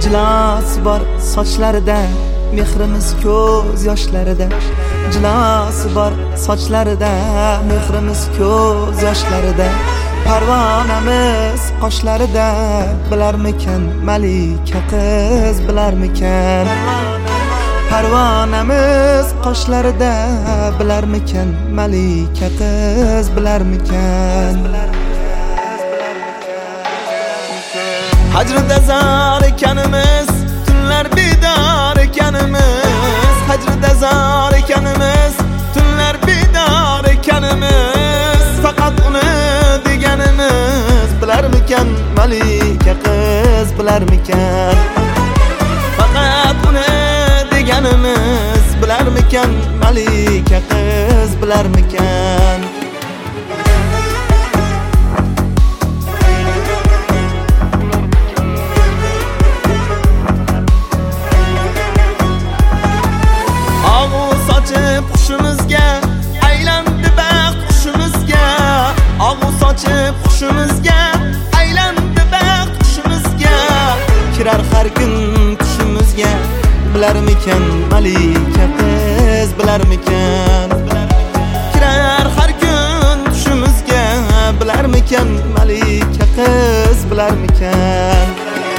Jilosi bor sochlarida, mehrimiz ko'z yoshlarida. Jilosi bor sochlarida, mehrimiz ko'z yoshlarida. Parvonamiz qoshlarida, bilarmikan malika qiz, bilarmikan. Parvonamiz qoshlarida, bilarmikan malika qiz, bilarmikan. Hajrida zor ekanimiz, tunlar bedor ekanimiz. Hajrida zor ekanimiz, tunlar bedor ekanimiz. Faqat uni deganimiz, bilarmikan malika qiz, bilarmikan. Faqat uni deganimiz, bilarmikan malika qiz, bilarmikan. Qushimizga aylandi baxt qushimizga, og'u sochib qushimizga aylandi baxt qushimizga. Kirar har kun qushimizga, bilarmikan malika qiz, bilarmikan. Kirar har kun qushimizga, bilarmikan malika qiz, bilarmikan.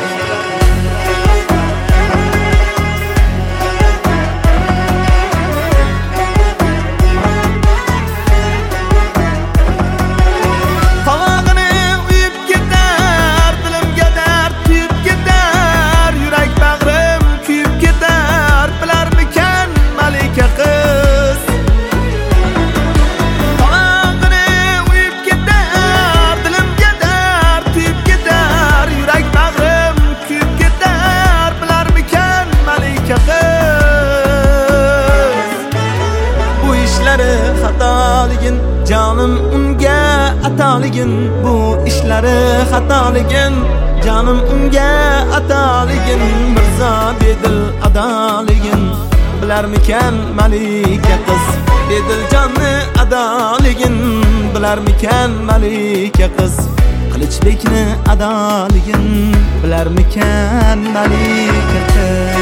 Xatoligin canım unga ataligin, bu ishlari xatoligin canım unga ataligin. Mirzo bedil adoligin, bilarmikan malika qiz. Bedil jonni adoligin, bilarmikan malika qiz. Qilichbekni adoligin, bilarmikan malika qiz.